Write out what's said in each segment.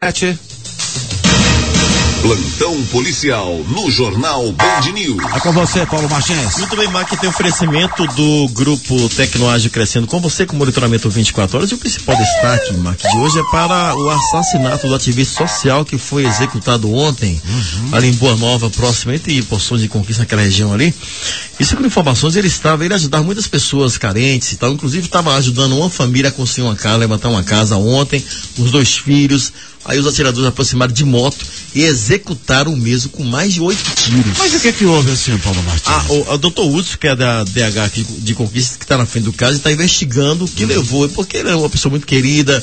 Plantão policial no Jornal Band News. É com você, Paulo Martins. Muito bem, Mac, tem oferecimento do Grupo Tecnoágil Crescendo com você, com monitoramento 24 horas. E o principal destaque, Mac, de hoje é para o assassinato do ativista social que foi executado ontem, ali em Boa Nova, próximo entre Poções de Conquista, naquela região ali. E segundo informações, ele ajudava muitas pessoas carentes e tal. Inclusive, estava ajudando uma família a construir uma casa, levantar uma casa ontem, os 2 filhos. Aí os atiradores aproximaram de moto e executaram o mesmo com mais de 8 tiros. Mas o que houve assim, Paulo Martins? O doutor Hudson, que é da DH aqui de Conquista, que está na frente do caso, está investigando o que levou, porque ele é uma pessoa muito querida,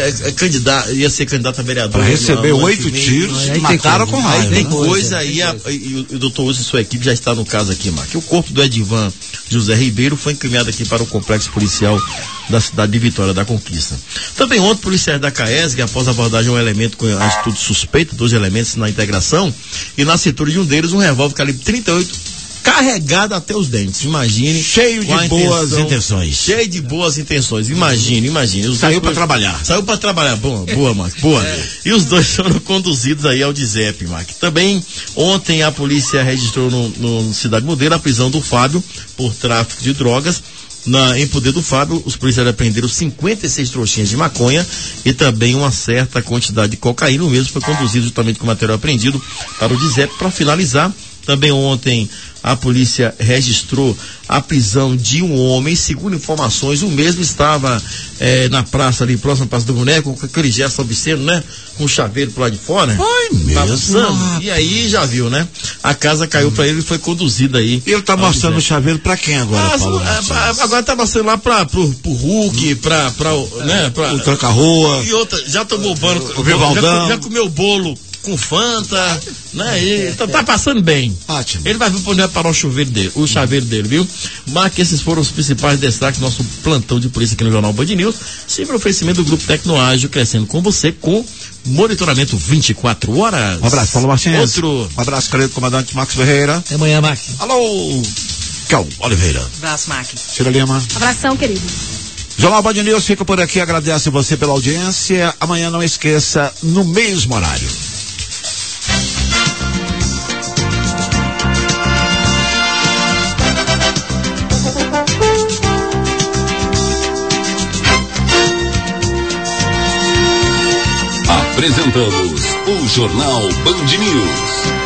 ia ser candidato a vereador. Para receber 8 tiros, mataram com raiva. Aí tem coisa aí, e o doutor Hudson e sua equipe já está no caso aqui, Mark. O corpo do Edivan José Ribeiro foi encaminhado aqui para o complexo policial da cidade de Vitória da Conquista. Também ontem, policiais da CAESG, após abordagem um elemento com atitude suspeita, 2 elementos na integração, e na cintura de um deles um revólver calibre 38 carregado até os dentes. Imagine. Cheio de boas intenções. Cheio de boas intenções. Imagine. Saiu para trabalhar. Saiu para trabalhar. Boa, Mark. Boa. E os 2 foram conduzidos aí ao DIZEP, Mark. Também, ontem, a polícia registrou no Cidade Modelo a prisão do Fábio por tráfico de drogas. Em poder do Fábio, os policiais apreenderam 56 trouxinhas de maconha e também uma certa quantidade de cocaína. O mesmo foi conduzido justamente com o material apreendido para o DIZEP. Para finalizar, também ontem a polícia registrou a prisão de um homem. Segundo informações, o mesmo estava na praça ali, próxima à Praça do Boneco, com aquele gesto obsceno, né? Com o chaveiro pro lado de fora. Foi mesmo. E aí já viu, né? A casa caiu para ele e foi conduzida aí. E ele tá mostrando o chaveiro para quem agora, Paulo? Agora tá mostrando lá pro Hulk, o Tranca-Rua. E outra, já tomou banho, o Vivaldão. Já comeu bolo com Fanta, né? E tá passando bem. Ótimo. Ele vai ver onde vai parar o chaveiro dele, viu? Marque, esses foram os principais destaques do nosso plantão de polícia aqui no Jornal Band News, sempre oferecimento do Grupo Tecnoágil, crescendo com você, com monitoramento 24 horas. Um abraço, Paulo Martins. Um abraço, querido comandante Max Ferreira. Até amanhã, Max. Alô, Cal Oliveira. Abraço, Max. Cira Lima. Abração, querido. Jornal Band News fica por aqui, agradece você pela audiência. Amanhã não esqueça, no mesmo horário. Apresentamos o Jornal Band News.